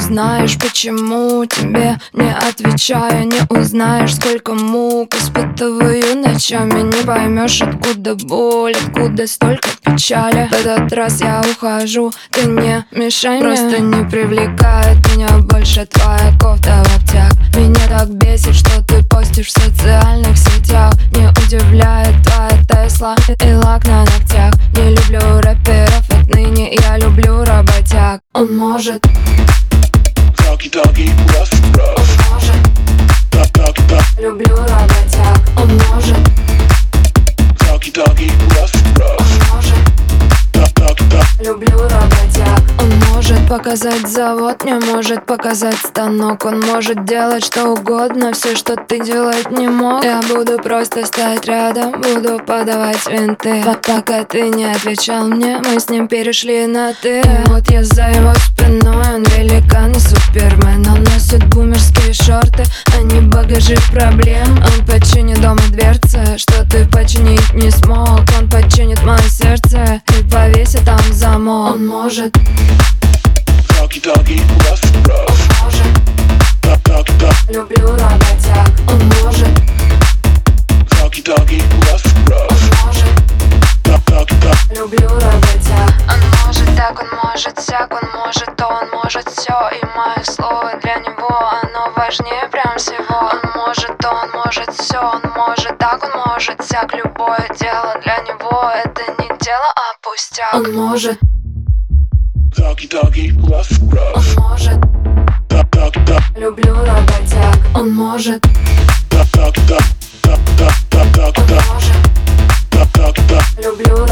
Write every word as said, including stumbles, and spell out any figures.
знаешь, почему тебе не отвечаю. Не узнаешь, сколько мук испытываю ночами. Не поймешь, откуда боль, откуда столько печали. В этот раз я ухожу, ты не мешай мне. Просто не привлекает меня больше твоя кофта в обтяг. Меня так бесит, что ты постишь в социальных сетях. Не удивляет твоя Тесла и лак на ногтях. Не люблю рэперов отныне, я люблю работяг. Он может, Даги-даги, раз-раз. он может, Да-да-да. люблю работяг. Он может, Даги-даги, раз-раз. он может, Да-да-да. люблю работяг. Он может показать завод, не может показать станок. Он может делать что угодно, все, что ты делать не мог. Я буду просто стоять рядом, буду подавать винты. Пока ты не отвечал мне, мы с ним перешли на ты. И вот я за его спиной, он великан и супермен. Он носит бумерские шорты, а не багажи проблем. Он починит дома дверцы, что ты починить не смог. Он починит мое сердце и повесит там замок. Он может, Даги-даги, раз-раз. он может, Да-да-да. люблю работяг. Он может, Даги-даги, раз-раз. он может, Да-да-да. люблю работяг. Он может так, он может сяк, он может то, он может все. И мое слово для него, оно важнее прям всего. Он может то, он может все, он может так, он может сяк. Любое дело для него, это не дело, а пустяк. Он может, Даги-даги, раз-раз. он может, Да-да-да. люблю работяг. Он может, Да-да-да. Да-да-да. он Да-да-да. может, Да-да-да. люблю